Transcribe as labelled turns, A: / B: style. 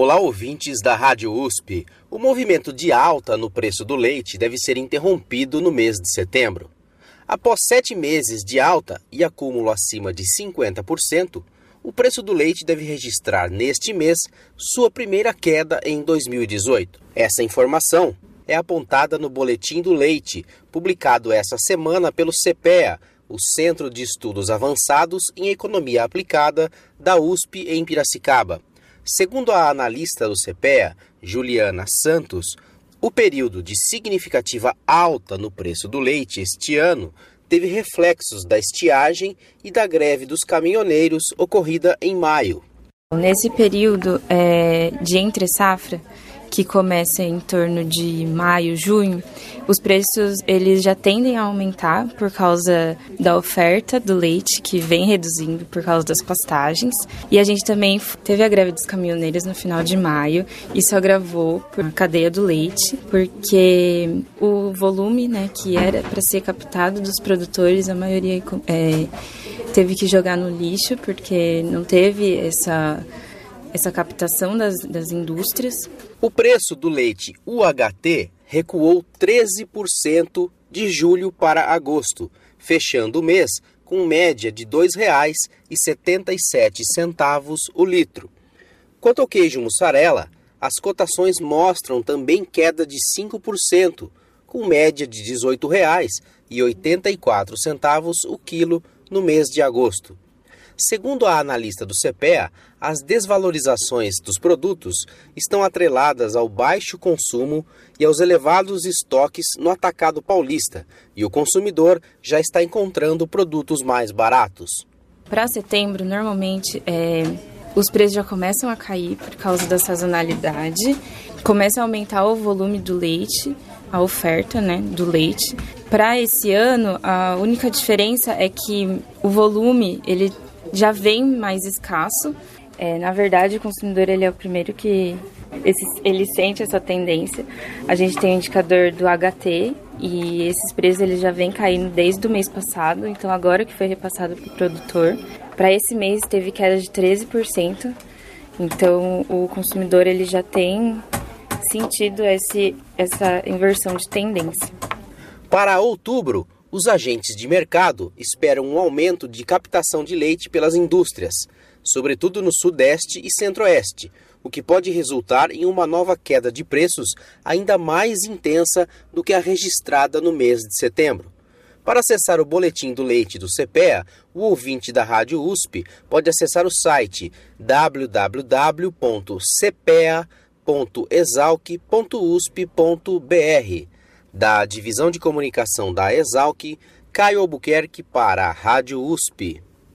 A: Olá, ouvintes da Rádio USP. O movimento de alta no preço do leite deve ser interrompido no mês de setembro. Após 7 meses de alta e acúmulo acima de 50%, o preço do leite deve registrar neste mês sua primeira queda em 2018. Essa informação é apontada no Boletim do Leite, publicado essa semana pelo CPEA, o Centro de Estudos Avançados em Economia Aplicada da USP em Piracicaba. Segundo a analista do CPEA, Juliana Santos, o período de significativa alta no preço do leite este ano teve reflexos da estiagem e da greve dos caminhoneiros ocorrida em maio.
B: Nesse período de entre-safra, que começa em torno de maio, junho, os preços eles já tendem a aumentar por causa da oferta do leite, que vem reduzindo por causa das pastagens. E a gente também teve a greve dos caminhoneiros no final de maio. Isso agravou a cadeia do leite, porque o volume, que era para ser captado dos produtores, a maioria teve que jogar no lixo, porque não teve essa captação das indústrias.
A: O preço do leite UHT recuou 13% de julho para agosto, fechando o mês com média de R$ 2,77 o litro. Quanto ao queijo mussarela, as cotações mostram também queda de 5%, com média de R$ 18,84 o quilo no mês de agosto. Segundo a analista do CPEA, as desvalorizações dos produtos estão atreladas ao baixo consumo e aos elevados estoques no atacado paulista, e o consumidor já está encontrando produtos mais baratos.
B: Para setembro, normalmente, os preços já começam a cair por causa da sazonalidade, começa a aumentar o volume do leite, a oferta do leite. Para esse ano, a única diferença é que o volume ele já vem mais escasso. Na verdade, o consumidor ele é o primeiro que ele sente essa tendência. A gente tem o indicador do HT e esses preços eles já vêm caindo desde o mês passado. Então, agora que foi repassado para o produtor, para esse mês teve queda de 13%. Então, o consumidor ele já tem sentido essa inversão de tendência.
A: Para outubro, os agentes de mercado esperam um aumento de captação de leite pelas indústrias, sobretudo no Sudeste e Centro-Oeste, o que pode resultar em uma nova queda de preços ainda mais intensa do que a registrada no mês de setembro. Para acessar o Boletim do Leite do CPEA, o ouvinte da Rádio USP pode acessar o site www.cpea.exalc.usp.br. Da Divisão de Comunicação da Exalc, Caio Albuquerque para a Rádio USP.